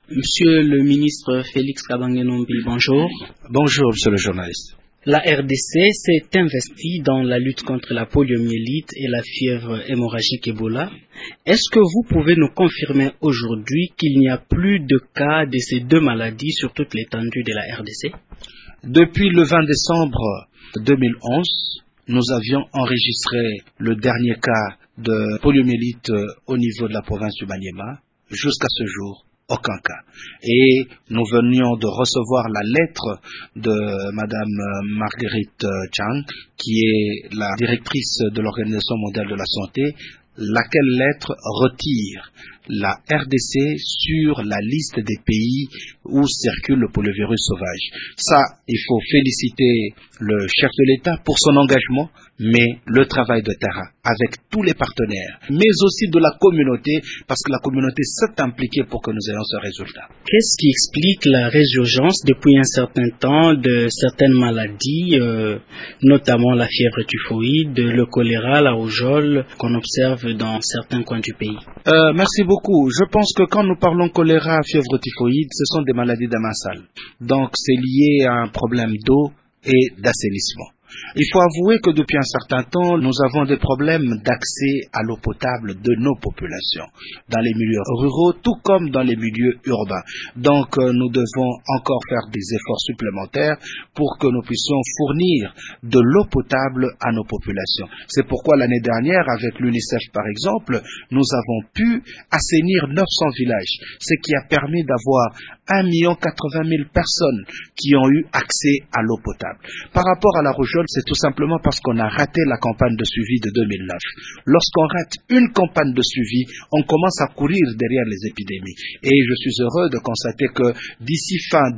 Monsieur le ministre Félix Kabange-Numbi, bonjour. Bonjour, monsieur le journaliste. La RDC s'est investie dans la lutte contre la poliomyélite et la fièvre hémorragique Ebola. Est-ce que vous pouvez nous confirmer aujourd'hui qu'il n'y a plus de cas de ces deux maladies sur toute l'étendue de la RDC? Depuis le 20 décembre 2011, nous avions enregistré le dernier cas de poliomyélite au niveau de la province du Maniema. Jusqu'à ce jour, aucun cas. Et nous venions de recevoir la lettre de Madame Marguerite Chang, qui est la directrice de l'Organisation mondiale de la santé, laquelle lettre retire la RDC sur la liste des pays où circule le poliovirus sauvage. Ça, il faut féliciter le chef de l'État pour son engagement, mais le travail de terrain avec tous les partenaires, mais aussi de la communauté, parce que la communauté s'est impliquée pour que nous ayons ce résultat. Qu'est-ce qui explique la résurgence depuis un certain temps de certaines maladies, notamment la fièvre typhoïde, le choléra, la rougeole, qu'on observe dans certains coins du pays? Merci beaucoup. Je pense que quand nous parlons choléra, fièvre typhoïde, ce sont des maladies d'amassal. Donc c'est lié à un problème d'eau et d'assainissement. Il faut avouer que depuis un certain temps, nous avons des problèmes d'accès à l'eau potable de nos populations, dans les milieux ruraux, tout comme dans les milieux urbains. Donc, nous devons encore faire des efforts supplémentaires pour que nous puissions fournir de l'eau potable à nos populations. C'est pourquoi l'année dernière, avec l'UNICEF par exemple, nous avons pu assainir 900 villages, ce qui a permis d'avoir 1 80 000 personnes qui ont eu accès à l'eau potable. Par rapport à la rougeole, c'est tout simplement parce qu'on a raté la campagne de suivi de 2009. Lorsqu'on rate une campagne de suivi, on commence à courir derrière les épidémies. Et je suis heureux de constater que d'ici fin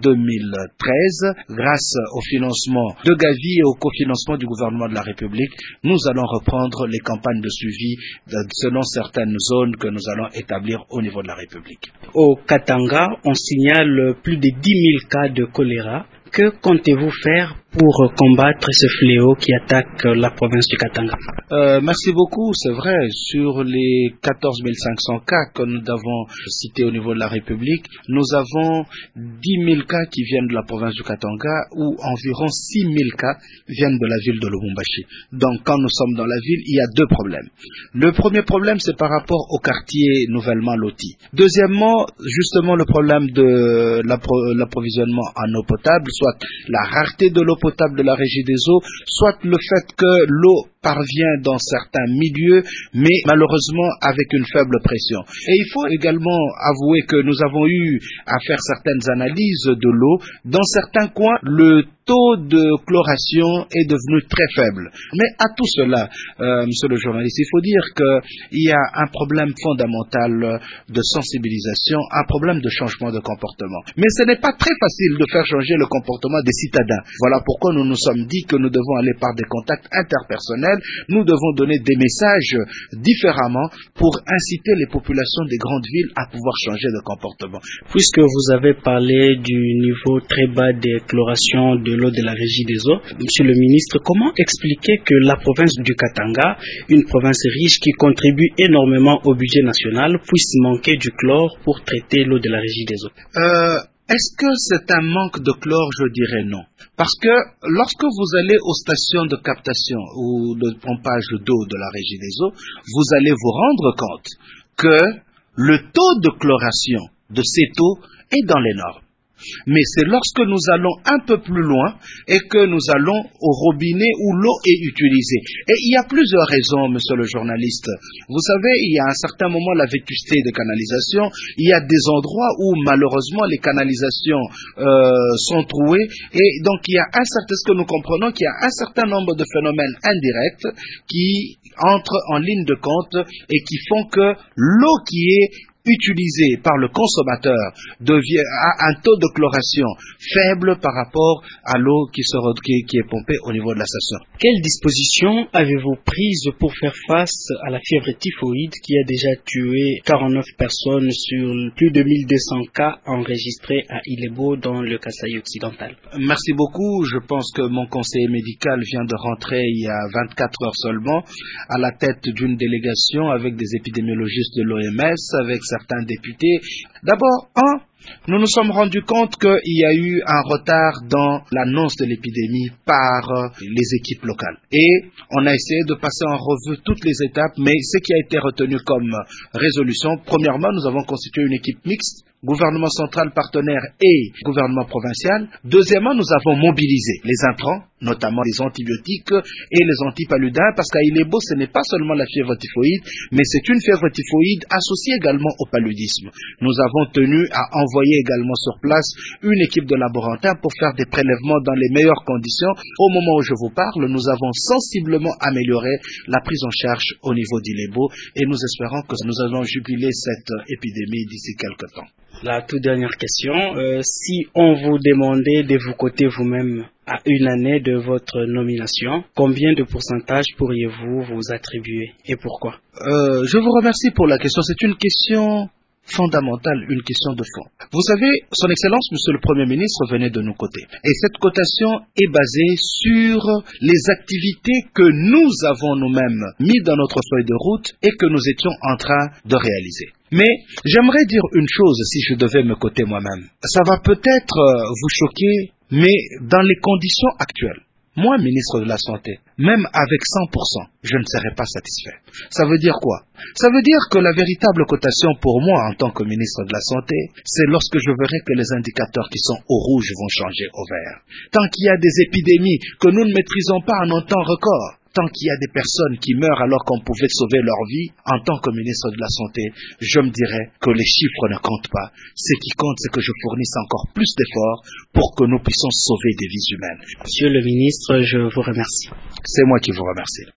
2013, grâce au financement de Gavi et au cofinancement du gouvernement de la République, nous allons reprendre les campagnes de suivi selon certaines zones que nous allons établir au niveau de la République. Au Katanga, on signale plus de 10 000 cas de choléra. Que comptez-vous faire pour combattre ce fléau qui attaque la province du Katanga? Merci beaucoup. C'est vrai, sur les 14 500 cas que nous avons cités au niveau de la République, nous avons 10 000 cas qui viennent de la province du Katanga, où environ 6 000 cas viennent de la ville de Lubumbashi. Donc quand nous sommes dans la ville, il y a deux problèmes. Le premier problème, c'est par rapport au quartier nouvellement loti. Deuxièmement, justement le problème de l'approvisionnement en eau potable, soit la rareté de l'eau potable de la régie des eaux, soit le fait que l'eau parvient dans certains milieux, mais malheureusement avec une faible pression. Et il faut également avouer que nous avons eu à faire certaines analyses de l'eau. Dans certains coins, le taux de chloration est devenu très faible. Mais à tout cela, monsieur le journaliste, il faut dire qu'il y a un problème fondamental de sensibilisation, un problème de changement de comportement. Mais ce n'est pas très facile de faire changer le comportement des citadins. Voilà pourquoi nous nous sommes dit que nous devons aller par des contacts interpersonnels. Nous devons donner des messages différemment pour inciter les populations des grandes villes à pouvoir changer de comportement. Puisque vous avez parlé du niveau très bas des chlorations de l'eau de la régie des eaux, monsieur le ministre, comment expliquer que la province du Katanga, une province riche qui contribue énormément au budget national, puisse manquer du chlore pour traiter l'eau de la régie des eaux? Est-ce que c'est un manque de chlore? Je dirais non. Parce que lorsque vous allez aux stations de captation ou de pompage d'eau de la régie des eaux, vous allez vous rendre compte que le taux de chloration de cette eau est dans les normes. Mais c'est lorsque nous allons un peu plus loin et que nous allons au robinet où l'eau est utilisée. Et il y a plusieurs raisons, monsieur le journaliste. Vous savez, il y a à un certain moment la vétusté des canalisations. Il y a des endroits où malheureusement les canalisations sont trouées. Et donc il y a est-ce que nous comprenons qu'il y a un certain nombre de phénomènes indirects qui entrent en ligne de compte et qui font que l'eau qui est utilisé par le consommateur a un taux de chloration faible par rapport à l'eau qui est pompée au niveau de la station. Quelles dispositions avez-vous prises pour faire face à la fièvre typhoïde qui a déjà tué 49 personnes sur plus de 1200 cas enregistrés à Ilebo dans le Kasaï occidental? Merci beaucoup. Je pense que mon conseiller médical vient de rentrer il y a 24 heures seulement à la tête d'une délégation avec des épidémiologistes de l'OMS, avec certains députés. D'abord, Nous nous sommes rendus compte qu'il y a eu un retard dans l'annonce de l'épidémie par les équipes locales. Et on a essayé de passer en revue toutes les étapes, mais ce qui a été retenu comme résolution, premièrement, nous avons constitué une équipe mixte, gouvernement central partenaire et gouvernement provincial. Deuxièmement, nous avons mobilisé les intrants, notamment les antibiotiques et les antipaludins, parce qu'à Ilebo, ce n'est pas seulement la fièvre typhoïde, mais c'est une fièvre typhoïde associée également au paludisme. Nous avons tenu à envoyer également sur place une équipe de laborantins pour faire des prélèvements dans les meilleures conditions. Au moment où je vous parle, nous avons sensiblement amélioré la prise en charge au niveau d'Ilebo et nous espérons que nous allons juguler cette épidémie d'ici quelques temps. La toute dernière question, si on vous demandait de vous coter vous-même à une année de votre nomination, combien de pourcentage pourriez-vous vous attribuer et pourquoi? Je vous remercie pour la question. C'est une question fondamentale, une question de fond. Vous savez, Son Excellence, Monsieur le Premier ministre, venait de nous coter. Et cette cotation est basée sur les activités que nous avons nous-mêmes mis dans notre feuille de route et que nous étions en train de réaliser. Mais j'aimerais dire une chose si je devais me coter moi-même. Ça va peut-être vous choquer, mais dans les conditions actuelles, moi, ministre de la Santé, même avec 100%, je ne serais pas satisfait. Ça veut dire quoi? Ça veut dire que la véritable cotation pour moi, en tant que ministre de la Santé, c'est lorsque je verrai que les indicateurs qui sont au rouge vont changer au vert. Tant qu'il y a des épidémies que nous ne maîtrisons pas en un temps record, tant qu'il y a des personnes qui meurent alors qu'on pouvait sauver leur vie, en tant que ministre de la Santé, je me dirais que les chiffres ne comptent pas. Ce qui compte, c'est que je fournisse encore plus d'efforts pour que nous puissions sauver des vies humaines. Monsieur le ministre, je vous remercie. C'est moi qui vous remercie.